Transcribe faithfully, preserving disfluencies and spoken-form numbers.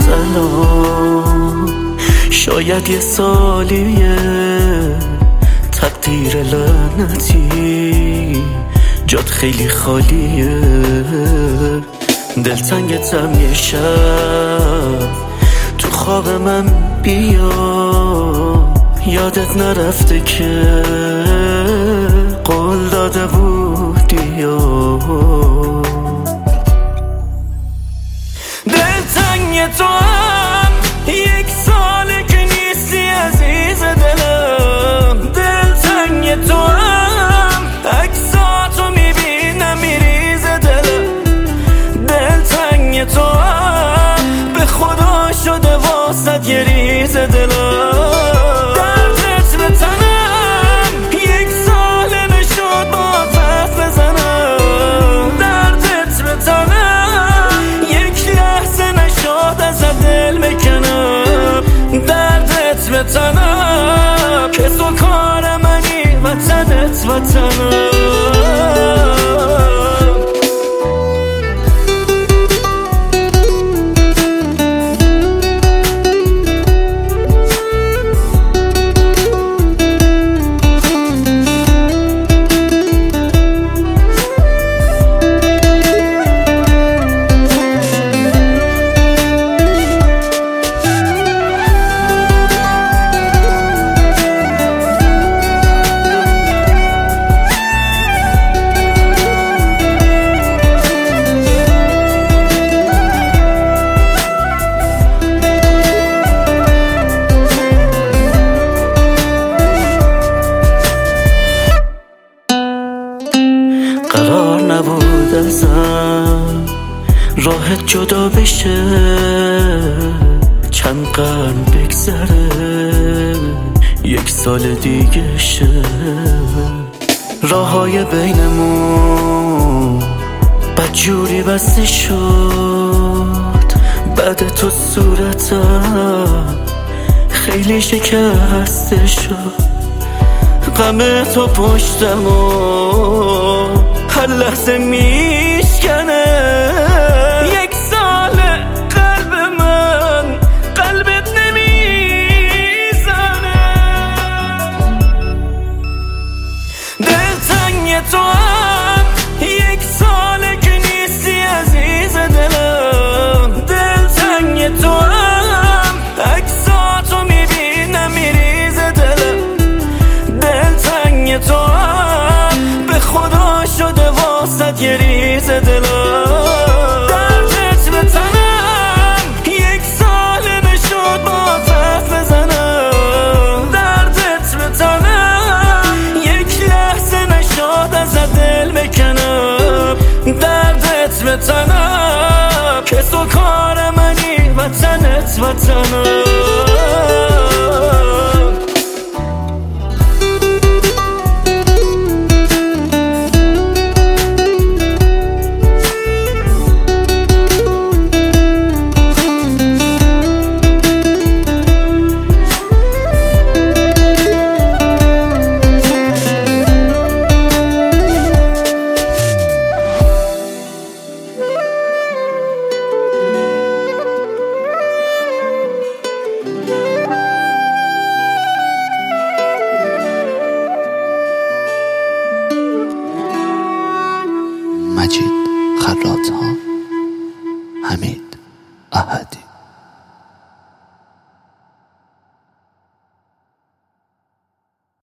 سلام. شاید یه سالیه تقدیر لعنتی جات خیلی خالیه. دلتنگتم یه شب تو خواب من بیا، یادت نرفته که قول داده بودی. دلتنگ تو هم یک ساله که نیستی عزیز دلم. دلتنگ تو هم عکساتو میبینم میریز دلم. دلتنگ تو هم به خدا شده واسد یه ریز دلم. دردت به تنم یک ساله نشد با حرف بزنم. دردت به تنم یک لحظه نشد از دل بکنم. دردت به تنم که تو کار منی وطنت وطنم. قرار نبود ازم راحت جدا بشه، چند قرن بگذره یک سال دیگه شه. راههای بینمون بدجوری بسته شد، بعد تو صورتم خیلی شکسته شد. غم تو پشتم و هر لحظه میشکنه. یک ساله قلب من قلبت نمیزنه. دلتنگ تو هم یک ساله که نیستی عزیز دلم. دلتنگ تو هم عکساتو میبینم میریز دلم. دلتنگ تو هم به خدا شده واسد یه ریز دلم. دردت به تنم یک ساله نشد با حرف بزنم. دردت به تنم یک لحظه نشد از دل بکنم. دردت به تنم که تو کار منی وطنت وطنم. مجید خراط‌ها، حمید احدی.